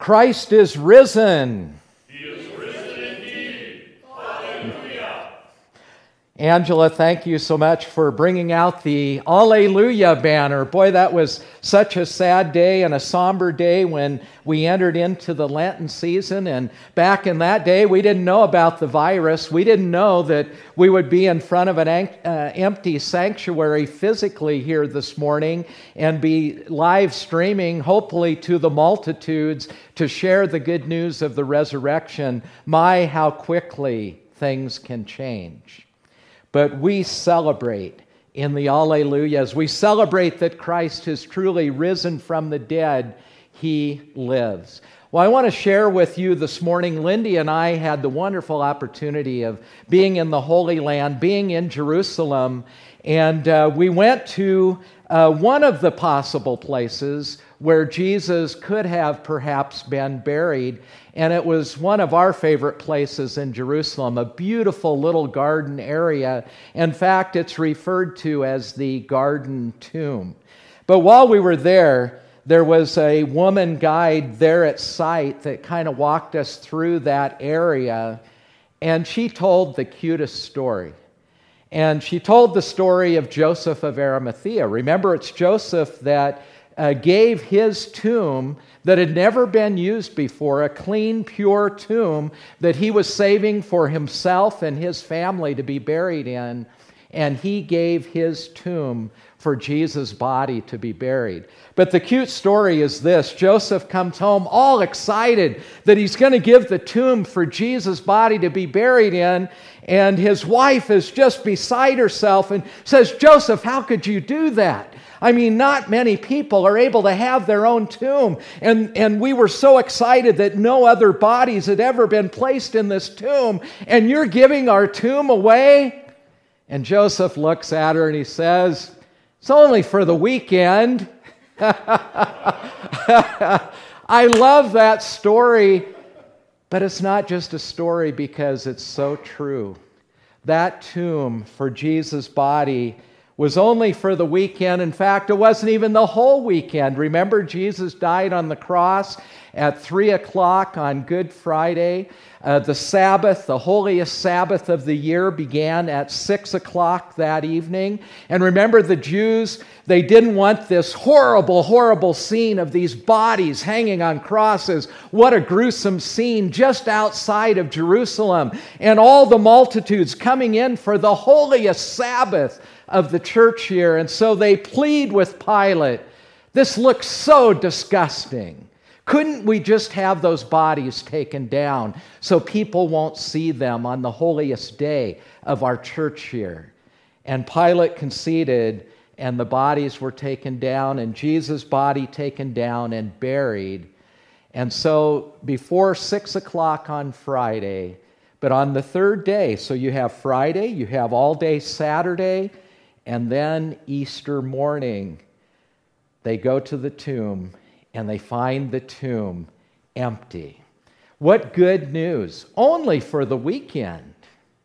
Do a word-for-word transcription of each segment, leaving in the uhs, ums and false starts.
Christ is risen. He is risen indeed. Hallelujah. Angela, thank you so much for bringing out the Alleluia banner. Boy, that was such a sad day and a somber day when we entered into the Lenten season. And back in that day, we didn't know about the virus. We didn't know that we would be in front of an uh, empty sanctuary physically here this morning and be live streaming, hopefully, to the multitudes to share the good news of the resurrection. My, how quickly things can change. But we celebrate in the Alleluias. We celebrate that Christ has truly risen from the dead. He lives. Well, I want to share with you this morning, Lindy and I had the wonderful opportunity of being in the Holy Land, being in Jerusalem, and uh, we went to uh, one of the possible places where Jesus could have perhaps been buried, and it was one of our favorite places in Jerusalem, a beautiful little garden area. In fact, it's referred to as the Garden Tomb. But while we were there, there was a woman guide there at site that kind of walked us through that area, and she told the cutest story. And she told the story of Joseph of Arimathea. Remember, it's Joseph that uh, gave his tomb that had never been used before, a clean, pure tomb that he was saving for himself and his family to be buried in, and he gave his tomb for Jesus' body to be buried. But the cute story is this. Joseph comes home all excited that he's going to give the tomb for Jesus' body to be buried in, and his wife is just beside herself and says, "Joseph, how could you do that? I mean, not many people are able to have their own tomb, and, and we were so excited that no other bodies had ever been placed in this tomb, and you're giving our tomb away?" And Joseph looks at her and he says, "It's only for the weekend." I love that story, but it's not just a story because it's so true. That tomb for Jesus' body was only for the weekend. In fact, it wasn't even the whole weekend. Remember, Jesus died on the cross at three o'clock on Good Friday. Uh, the Sabbath, the holiest Sabbath of the year, began at six o'clock that evening. And remember, the Jews, they didn't want this horrible, horrible scene of these bodies hanging on crosses. What a gruesome scene just outside of Jerusalem. And all the multitudes coming in for the holiest Sabbath of the church year. And so they plead with Pilate, "This looks so disgusting. Couldn't we just have those bodies taken down so people won't see them on the holiest day of our church year?" And Pilate conceded, and the bodies were taken down, and Jesus' body taken down and buried. And so before six o'clock on Friday, but on the third day, so you have Friday, you have all day Saturday, and then Easter morning, they go to the tomb and they find the tomb empty. What good news! Only for the weekend.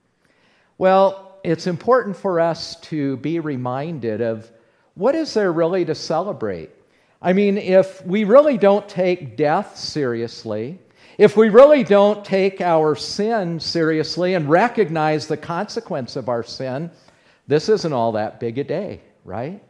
Well, it's important for us to be reminded of what is there really to celebrate. I mean, if we really don't take death seriously, if we really don't take our sin seriously and recognize the consequence of our sin, this isn't all that big a day, right?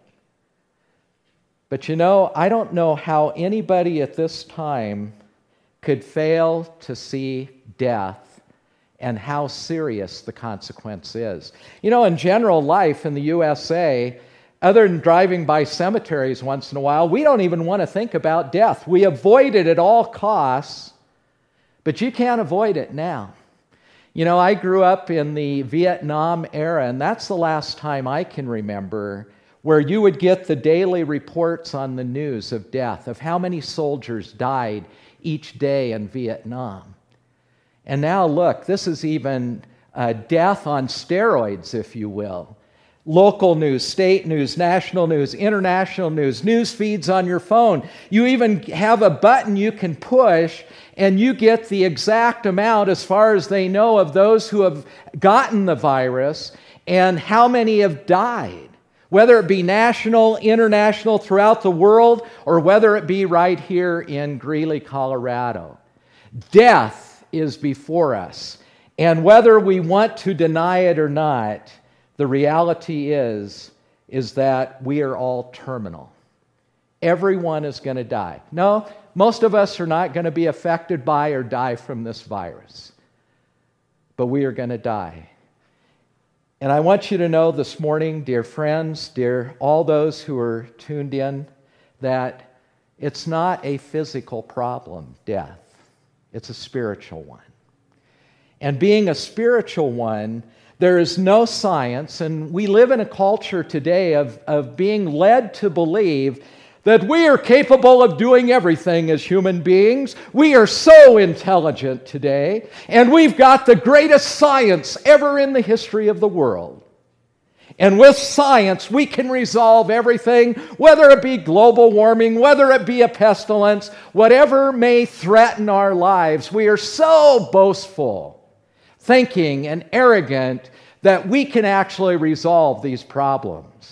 But you know, I don't know how anybody at this time could fail to see death and how serious the consequence is. You know, in general life in the U S A, other than driving by cemeteries once in a while, we don't even want to think about death. We avoid it at all costs, but you can't avoid it now. You know, I grew up in the Vietnam era, and that's the last time I can remember where you would get the daily reports on the news of death, of how many soldiers died each day in Vietnam. And now look, this is even uh, death on steroids, if you will. Local news, state news, national news, international news, news feeds on your phone. You even have a button you can push, and you get the exact amount, as far as they know, of those who have gotten the virus and how many have died. whether it be national, international, throughout the world, or whether it be right here in Greeley, Colorado. Death is before us. And whether we want to deny it or not, the reality is, is that we are all terminal. Everyone is going to die. No, most of us are not going to be affected by or die from this virus. But we are going to die. And I want you to know this morning, dear friends, dear all those who are tuned in, that it's not a physical problem, death. It's a spiritual one. And being a spiritual one, there is no science, and we live in a culture today of, of being led to believe that we are capable of doing everything as human beings. We are so intelligent today, and we've got the greatest science ever in the history of the world. And with science, we can resolve everything, whether it be global warming, whether it be a pestilence, whatever may threaten our lives. We are so boastful, thinking and arrogant that we can actually resolve these problems.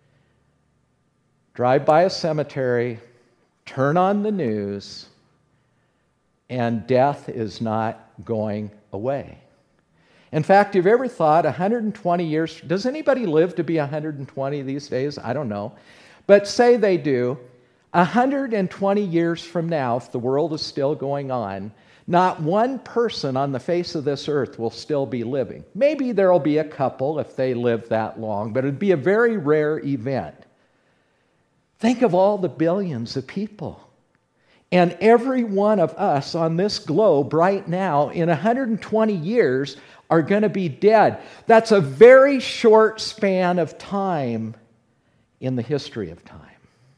Drive by a cemetery, turn on the news, and death is not going away. In fact, have you ever thought one hundred twenty years, does anybody live to be one hundred twenty these days? I don't know. But say they do, one hundred twenty years from now, if the world is still going on, not one person on the face of this earth will still be living. Maybe there will be a couple if they live that long, but it would be a very rare event. Think of all the billions of people. And every one of us on this globe right now, in one hundred twenty years, are going to be dead. That's a very short span of time in the history of time.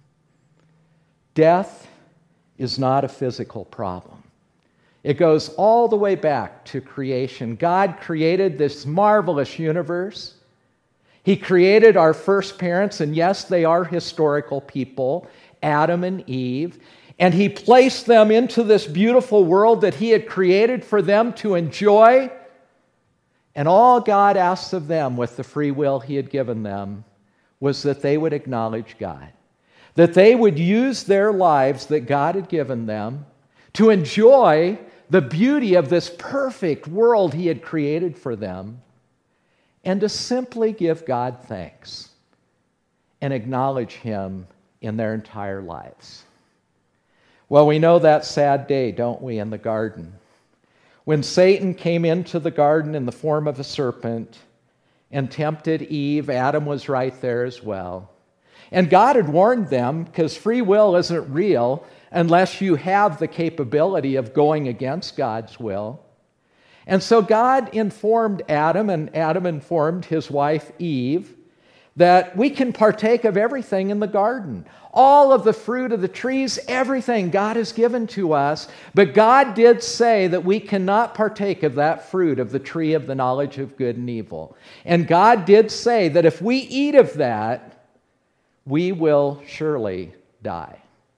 Death is not a physical problem. It goes all the way back to creation. God created this marvelous universe. He created our first parents, and yes, they are historical people, Adam and Eve, and He placed them into this beautiful world that He had created for them to enjoy. And all God asked of them with the free will He had given them was that they would acknowledge God, that they would use their lives that God had given them to enjoy the beauty of this perfect world He had created for them, and to simply give God thanks and acknowledge Him in their entire lives. Well, we know that sad day, don't we, in the garden, when Satan came into the garden in the form of a serpent and tempted Eve. Adam was right there as well. And God had warned them, because free will isn't real unless you have the capability of going against God's will. And so God informed Adam, and Adam informed his wife Eve, that we can partake of everything in the garden. All of the fruit of the trees, everything God has given to us. But God did say that we cannot partake of that fruit of the tree of the knowledge of good and evil. And God did say that if we eat of that, we will surely die.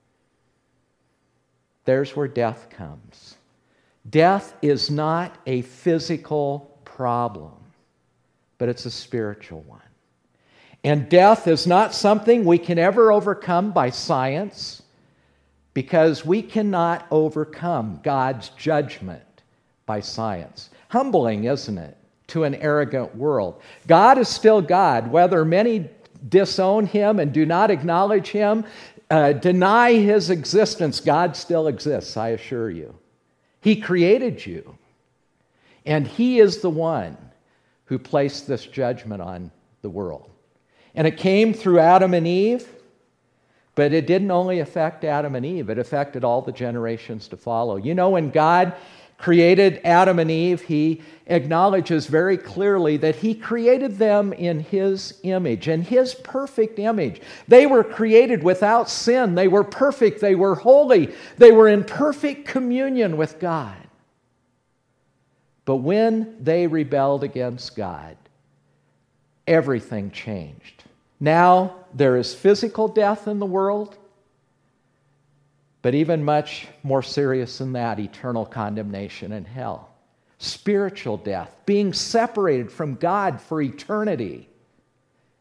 There's where death comes. Death is not a physical problem, but it's a spiritual one. And death is not something we can ever overcome by science, because we cannot overcome God's judgment by science. Humbling, isn't it, to an arrogant world? God is still God, whether many disown Him and do not acknowledge Him, uh, deny His existence. God still exists, I assure you. He created you, and He is the one who placed this judgment on the world. And it came through Adam and Eve, but it didn't only affect Adam and Eve, it affected all the generations to follow. You know, when God created Adam and Eve, He acknowledges very clearly that He created them in His image, in His perfect image. They were created without sin. They were perfect. They were holy. They were in perfect communion with God. But when they rebelled against God, everything changed. Now there is physical death in the world, but even much more serious than that, eternal condemnation in hell. Spiritual death, being separated from God for eternity.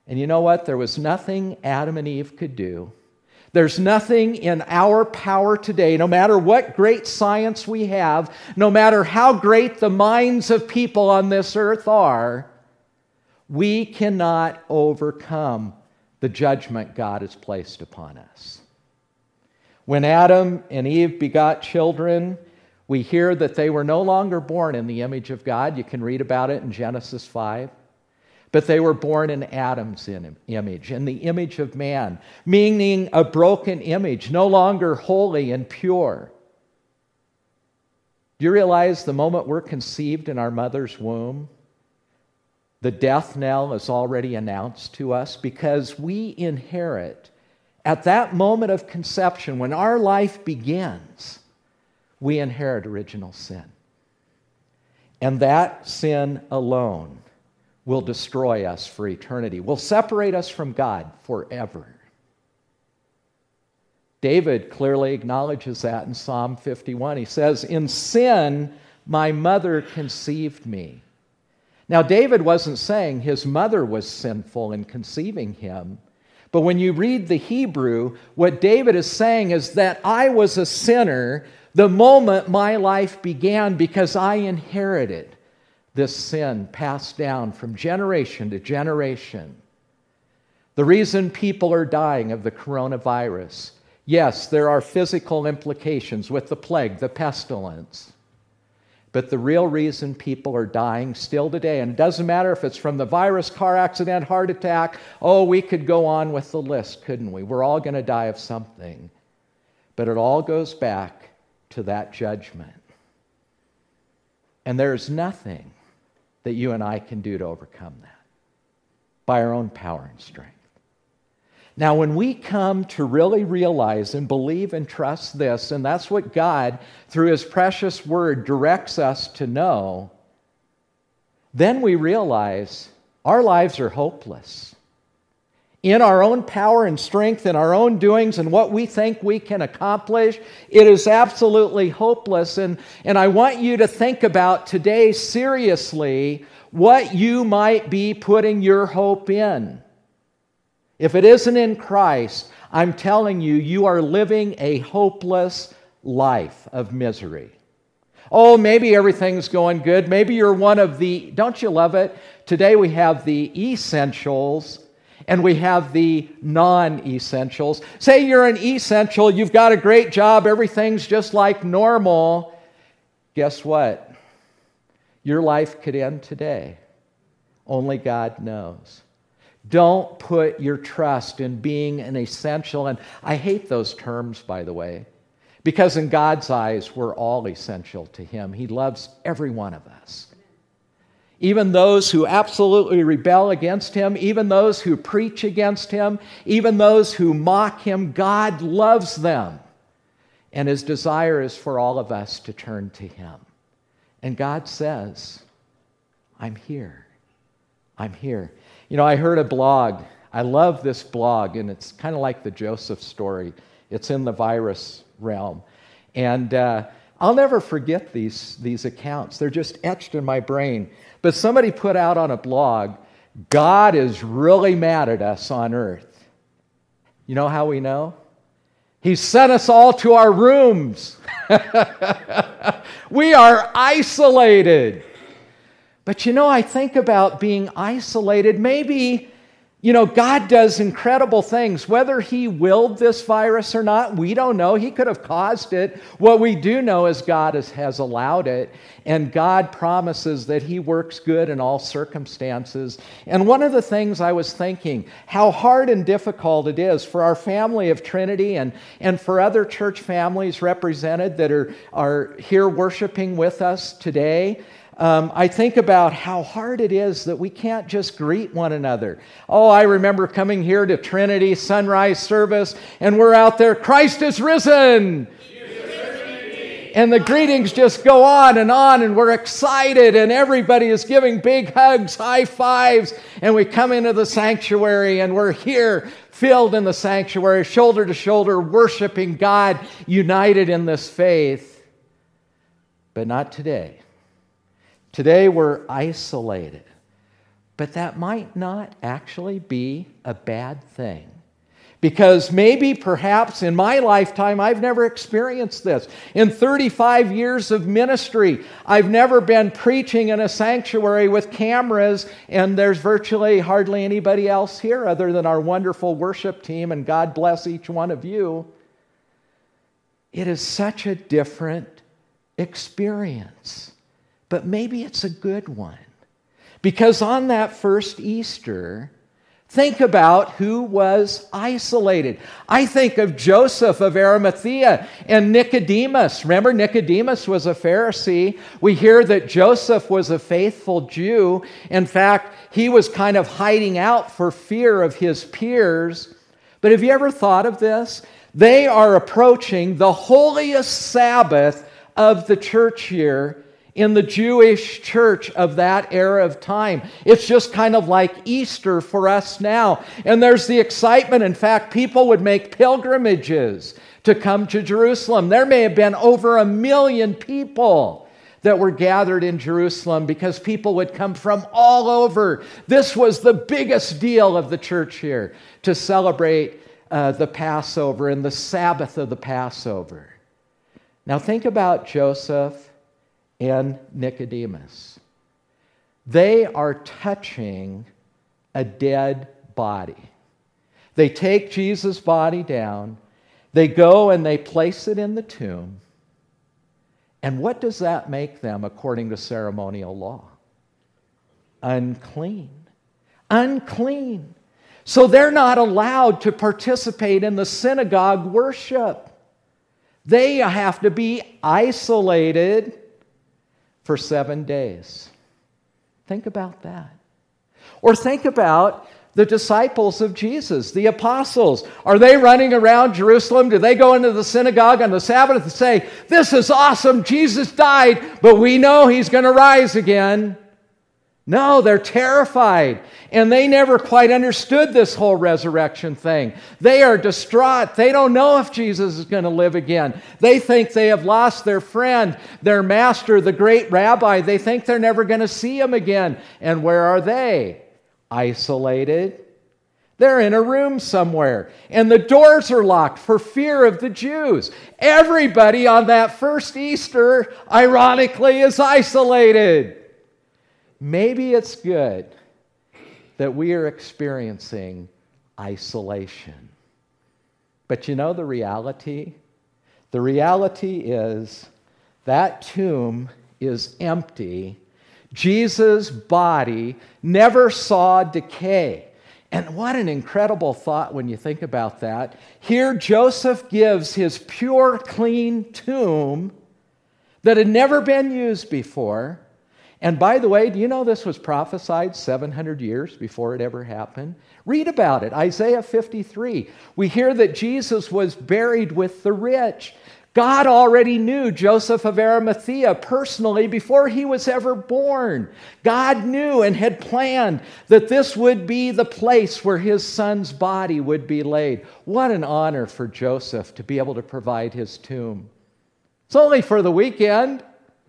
And you know what? There was nothing Adam and Eve could do. There's nothing in our power today, no matter what great science we have, no matter how great the minds of people on this earth are, we cannot overcome the judgment God has placed upon us. When Adam and Eve begot children, we hear that they were no longer born in the image of God. You can read about it in Genesis five. But they were born in Adam's image, in the image of man, meaning a broken image, no longer holy and pure. Do you realize the moment we're conceived in our mother's womb, the death knell is already announced to us because we inherit, at that moment of conception, when our life begins, we inherit original sin. And that sin alone will destroy us for eternity, will separate us from God forever. David clearly acknowledges that in Psalm fifty-one. He says, "In sin, my mother conceived me." Now, David wasn't saying his mother was sinful in conceiving him, but when you read the Hebrew, what David is saying is that I was a sinner the moment my life began because I inherited this sin passed down from generation to generation. The reason people are dying of the coronavirus, yes, there are physical implications with the plague, the pestilence. But the real reason people are dying still today, and it doesn't matter if it's from the virus, car accident, heart attack, oh, we could go on with the list, couldn't we? We're all going to die of something. But it all goes back to that judgment. And there's nothing that you and I can do to overcome that by our own power and strength. Now, when we come to really realize and believe and trust this, and that's what God, through His precious Word, directs us to know, then we realize our lives are hopeless. In our own power and strength, in our own doings, and what we think we can accomplish, it is absolutely hopeless. And, and I want you to think about today seriously what you might be putting your hope in. If it isn't in Christ, I'm telling you, you are living a hopeless life of misery. Oh, maybe everything's going good. Maybe you're one of the, don't you love it? Today we have the essentials and we have the non-essentials. Say you're an essential, you've got a great job, everything's just like normal. Guess what? Your life could end today. Only God knows. Don't put your trust in being an essential. And I hate those terms, by the way, because in God's eyes, we're all essential to Him. He loves every one of us. Even those who absolutely rebel against Him, even those who preach against Him, even those who mock Him, God loves them. And His desire is for all of us to turn to Him. And God says, I'm here. I'm here. You know, I heard a blog. I love this blog, and it's kind of like the Joseph story. It's in the virus realm. And uh, I'll never forget these, these accounts. They're just etched in my brain. But somebody put out on a blog, God is really mad at us on earth. You know how we know? He sent us all to our rooms. We are isolated. But you know, I think about being isolated. Maybe, you know, God does incredible things. Whether He willed this virus or not, we don't know. He could have caused it. What we do know is God has, has allowed it. And God promises that He works good in all circumstances. And one of the things I was thinking, how hard and difficult it is for our family of Trinity and, and for other church families represented that are, are here worshiping with us today. Um, I think about how hard it is that we can't just greet one another. Oh, I remember coming here to Trinity Sunrise service, and we're out there, Christ is risen! And the greetings just go on and on, and we're excited, and everybody is giving big hugs, high fives, and we come into the sanctuary, and we're here, filled in the sanctuary, shoulder to shoulder, worshiping God, united in this faith. But not today. Today we're isolated. But that might not actually be a bad thing. Because maybe, perhaps, in my lifetime, I've never experienced this. In thirty-five years of ministry, I've never been preaching in a sanctuary with cameras, and there's virtually hardly anybody else here other than our wonderful worship team, and God bless each one of you. It is such a different experience. But maybe it's a good one. Because on that first Easter, think about who was isolated. I think of Joseph of Arimathea and Nicodemus. Remember, Nicodemus was a Pharisee. We hear that Joseph was a faithful Jew. In fact, he was kind of hiding out for fear of his peers. But have you ever thought of this? They are approaching the holiest Sabbath of the church year in the Jewish church of that era of time. It's just kind of like Easter for us now. And there's the excitement. In fact, people would make pilgrimages to come to Jerusalem. There may have been over a million people that were gathered in Jerusalem because people would come from all over. This was the biggest deal of the church here, to celebrate uh, the Passover and the Sabbath of the Passover. Now think about Joseph and Nicodemus. They are touching a dead body. They take Jesus' body down, they go and they place it in the tomb. And what does that make them according to ceremonial law? Unclean. Unclean. So they're not allowed to participate in the synagogue worship. They have to be isolated for seven days. Think about that. Or think about the disciples of Jesus, the apostles. Are they running around Jerusalem? Do they go into the synagogue on the Sabbath and say, "This is awesome, Jesus died, but we know he's going to rise again"? No, they're terrified. And they never quite understood this whole resurrection thing. They are distraught. They don't know if Jesus is going to live again. They think they have lost their friend, their master, the great rabbi. They think they're never going to see him again. And where are they? Isolated. They're in a room somewhere. And the doors are locked for fear of the Jews. Everybody on that first Easter, ironically, is isolated. Maybe it's good that we are experiencing isolation. But you know the reality? The reality is that tomb is empty. Jesus' body never saw decay. And what an incredible thought when you think about that. Here Joseph gives his pure, clean tomb that had never been used before. And by the way, do you know this was prophesied seven hundred years before it ever happened? Read about it, Isaiah fifty-three. We hear that Jesus was buried with the rich. God already knew Joseph of Arimathea personally before he was ever born. God knew and had planned that this would be the place where his son's body would be laid. What an honor for Joseph to be able to provide his tomb. It's only for the weekend.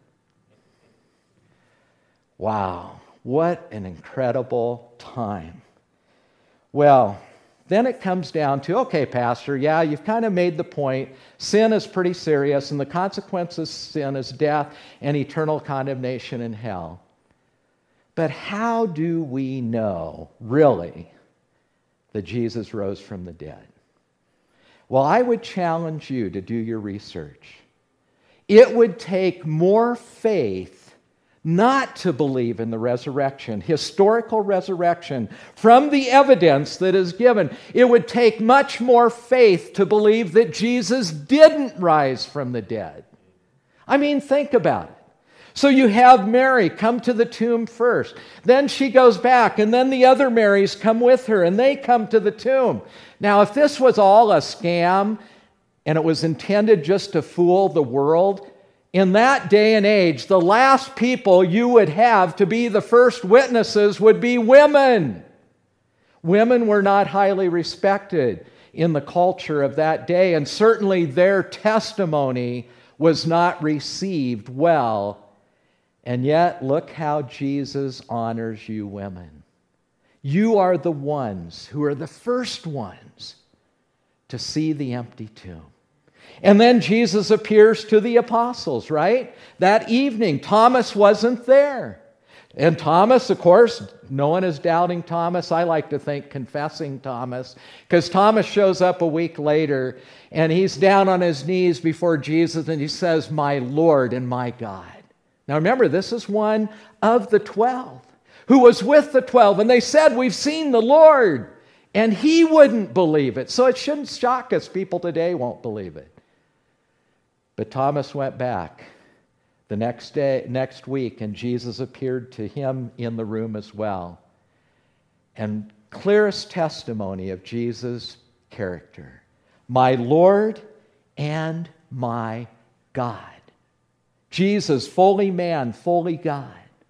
Wow, what an incredible time. Well, then it comes down to, okay, Pastor, yeah, you've kind of made the point. Sin is pretty serious, and the consequence of sin is death and eternal condemnation in hell. But how do we know, really, that Jesus rose from the dead? Well, I would challenge you to do your research. It would take more faith not to believe in the resurrection, historical resurrection, from the evidence that is given. It would take much more faith to believe that Jesus didn't rise from the dead. I mean, think about it. So you have Mary come to the tomb first. Then she goes back, and then the other Marys come with her, and they come to the tomb. Now, if this was all a scam, and it was intended just to fool the world, in that day and age, the last people you would have to be the first witnesses would be women. Women were not highly respected in the culture of that day, and certainly their testimony was not received well. And yet, look how Jesus honors you women. You are the ones who are the first ones to see the empty tomb. And then Jesus appears to the apostles, right? That evening, Thomas wasn't there. And Thomas, of course, no one is doubting Thomas. I like to think confessing Thomas, because Thomas shows up a week later, and he's down on his knees before Jesus, and he says, "My Lord and my God." Now remember, this is one of the twelve who was with the twelve, and they said, "We've seen the Lord." And he wouldn't believe it. So it shouldn't shock us. People today won't believe it. But Thomas went back the next day, next week, and Jesus appeared to him in the room as well. And clearest testimony of Jesus' character. My Lord and my God. Jesus, fully man, fully God.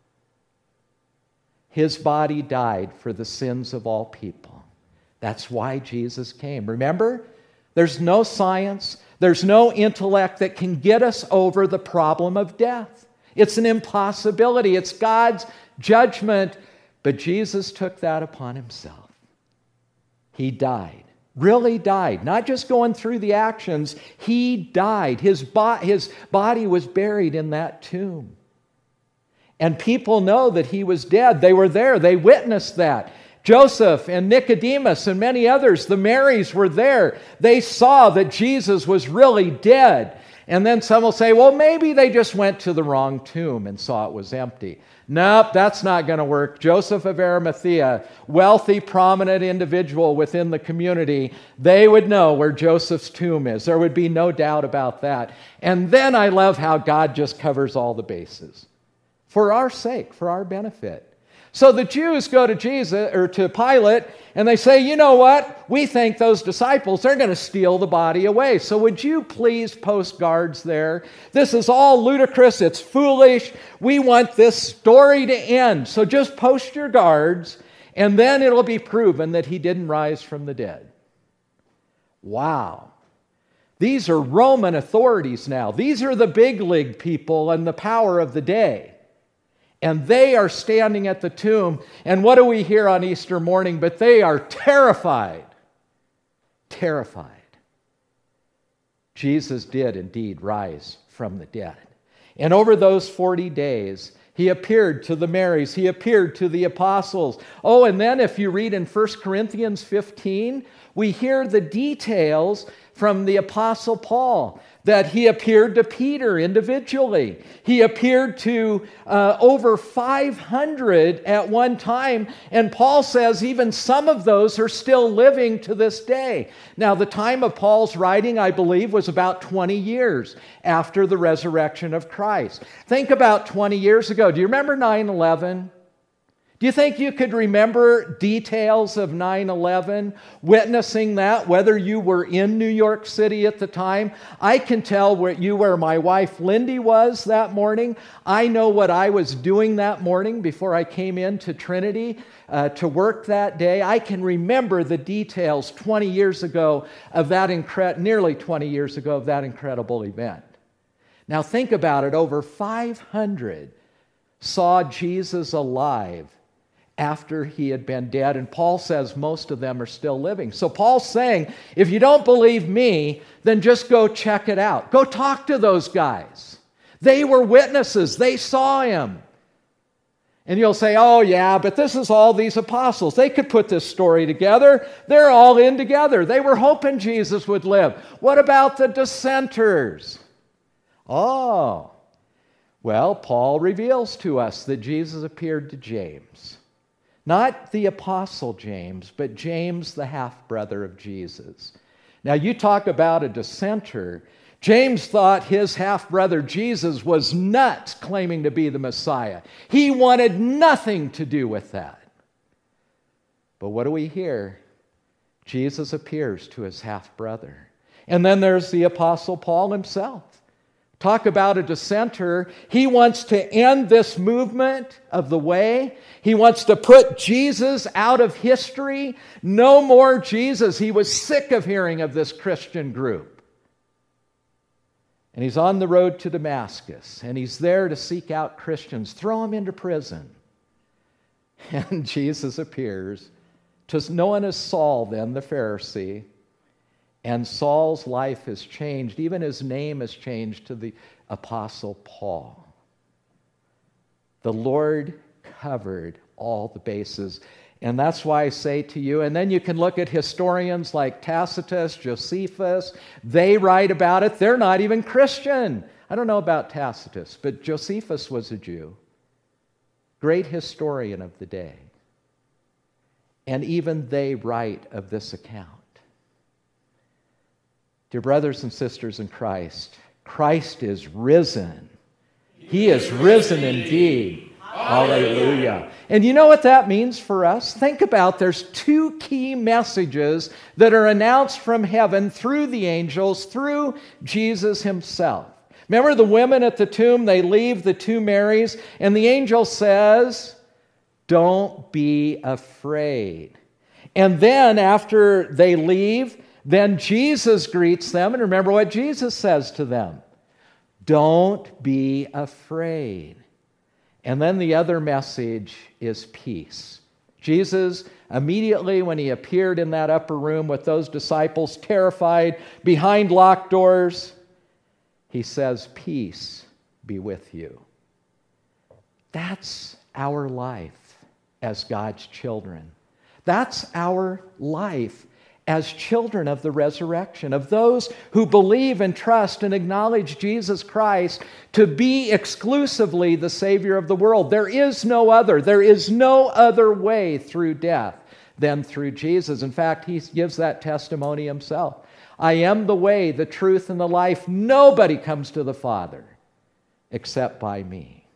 His body died for the sins of all people. That's why Jesus came. Remember, there's no science, there's no intellect that can get us over the problem of death. It's an impossibility. It's God's judgment. But Jesus took that upon himself. He died. Really died. Not just going through the actions. He died. His, bo- his body was buried in that tomb. And people know that he was dead. They were there. They witnessed that. Joseph and Nicodemus and many others, the Marys were there. They saw that Jesus was really dead. And then some will say, well, maybe they just went to the wrong tomb and saw it was empty. Nope, that's not going to work. Joseph of Arimathea, wealthy, prominent individual within the community, they would know where Joseph's tomb is. There would be no doubt about that. And then I love how God just covers all the bases for our sake, for our benefit. So the Jews go to Jesus or to Pilate, and they say, you know what? We think those disciples, they're going to steal the body away. So would you please post guards there? This is all ludicrous. It's foolish. We want this story to end. So just post your guards, and then it'll be proven that he didn't rise from the dead. Wow. These are Roman authorities now. These are the big league people and the power of the day. And they are standing at the tomb. And what do we hear on Easter morning? But they are terrified. Terrified. Jesus did indeed rise from the dead. And over those forty days, he appeared to the Marys. He appeared to the apostles. Oh, and then if you read in First Corinthians fifteen, we hear the details from the Apostle Paul, that he appeared to Peter individually. He appeared to uh, over five hundred at one time, and Paul says even some of those are still living to this day. Now, the time of Paul's writing, I believe, was about twenty years after the resurrection of Christ. Think about twenty years ago. Do you remember nine eleven? Do you think you could remember details of nine eleven, witnessing that, whether you were in New York City at the time? I can tell where you where my wife Lindy was that morning. I know what I was doing that morning before I came into Trinity uh, to work that day. I can remember the details twenty years ago of that incre- nearly twenty years ago of that incredible event. Now think about it. Over five hundred saw Jesus alive after he had been dead. And Paul says most of them are still living. So Paul's saying, if you don't believe me, then just go check it out. Go talk to those guys. They were witnesses. They saw him. And you'll say, oh yeah, but this is all these apostles. They could put this story together. They're all in together. They were hoping Jesus would live. What about the dissenters? Oh, well, Paul reveals to us that Jesus appeared to James. Not the apostle James, but James, the half-brother of Jesus. Now, you talk about a dissenter. James thought his half-brother Jesus was nuts claiming to be the Messiah. He wanted nothing to do with that. But what do we hear? Jesus appears to his half-brother. And then there's the apostle Paul himself. Talk about a dissenter. He wants to end this movement of the way. He wants to put Jesus out of history. No more Jesus. He was sick of hearing of this Christian group. And he's on the road to Damascus, and he's there to seek out Christians, throw them into prison. And Jesus appears to known as Saul, then the Pharisee. And Saul's life has changed. Even his name has changed to the Apostle Paul. The Lord covered all the bases. And that's why I say to you, and then you can look at historians like Tacitus, Josephus. They write about it. They're not even Christian. I don't know about Tacitus, but Josephus was a Jew. Great historian of the day. And even they write of this account. Dear brothers and sisters in Christ, Christ is risen. He is risen indeed. Hallelujah. And you know what that means for us? Think about, there's two key messages that are announced from heaven through the angels, through Jesus himself. Remember the women at the tomb, they leave the two Marys, and the angel says, don't be afraid. And then after they leave, then Jesus greets them, and remember what Jesus says to them. Don't be afraid. And then the other message is peace. Jesus, immediately when he appeared in that upper room with those disciples, terrified, behind locked doors, he says, peace be with you. That's our life as God's children. That's our life as children of the resurrection, of those who believe and trust and acknowledge Jesus Christ to be exclusively the Savior of the world. There is no other. There is no other way through death than through Jesus. In fact, he gives that testimony himself. I am the way, the truth, and the life. Nobody comes to the Father except by me.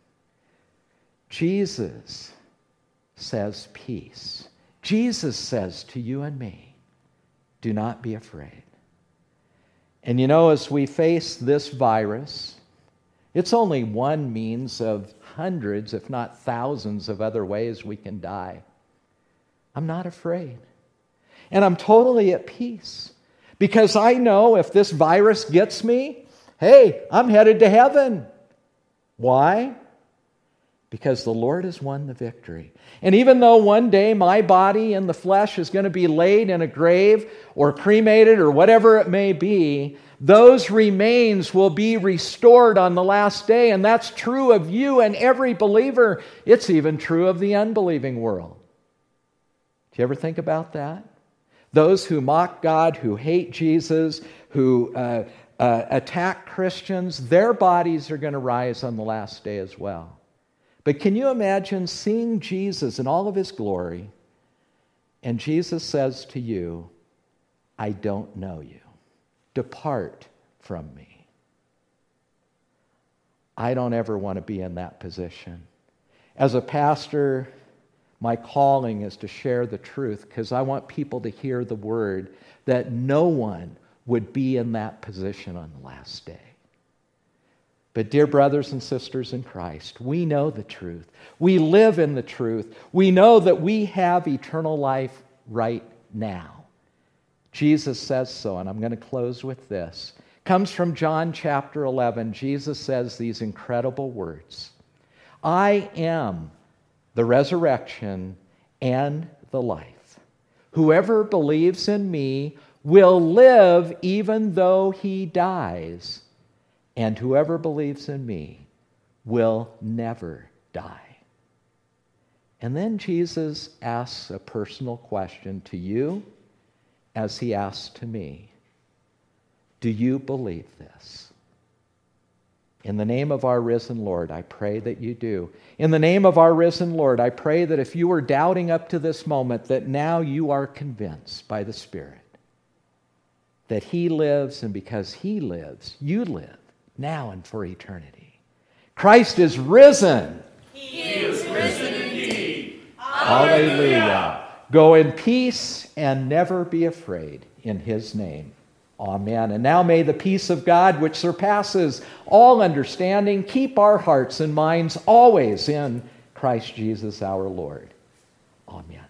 Jesus says peace. Jesus says to you and me, do not be afraid. And you know, as we face this virus, it's only one means of hundreds, if not thousands, of other ways we can die. I'm not afraid. And I'm totally at peace. Because I know if this virus gets me, hey, I'm headed to heaven. Why? Because the Lord has won the victory. And even though one day my body in the flesh is going to be laid in a grave or cremated or whatever it may be, those remains will be restored on the last day. And that's true of you and every believer. It's even true of the unbelieving world. Do you ever think about that? Those who mock God, who hate Jesus, who uh, uh, attack Christians, their bodies are going to rise on the last day as well. But can you imagine seeing Jesus in all of his glory, and Jesus says to you, I don't know you. Depart from me. I don't ever want to be in that position. As a pastor, my calling is to share the truth because I want people to hear the word that no one would be in that position on the last day. But dear brothers and sisters in Christ, we know the truth. We live in the truth. We know that we have eternal life right now. Jesus says so, and I'm going to close with this. It comes from John chapter eleven. Jesus says these incredible words. I am the resurrection and the life. Whoever believes in me will live even though he dies. And whoever believes in me will never die. And then Jesus asks a personal question to you as he asks to me. Do you believe this? In the name of our risen Lord, I pray that you do. In the name of our risen Lord, I pray that if you were doubting up to this moment, that now you are convinced by the Spirit that he lives, and because he lives, you live. Now and for eternity. Christ is risen. He is risen indeed. Hallelujah. Go in peace and never be afraid in his name. Amen. And now may the peace of God, which surpasses all understanding, keep our hearts and minds always in Christ Jesus our Lord. Amen.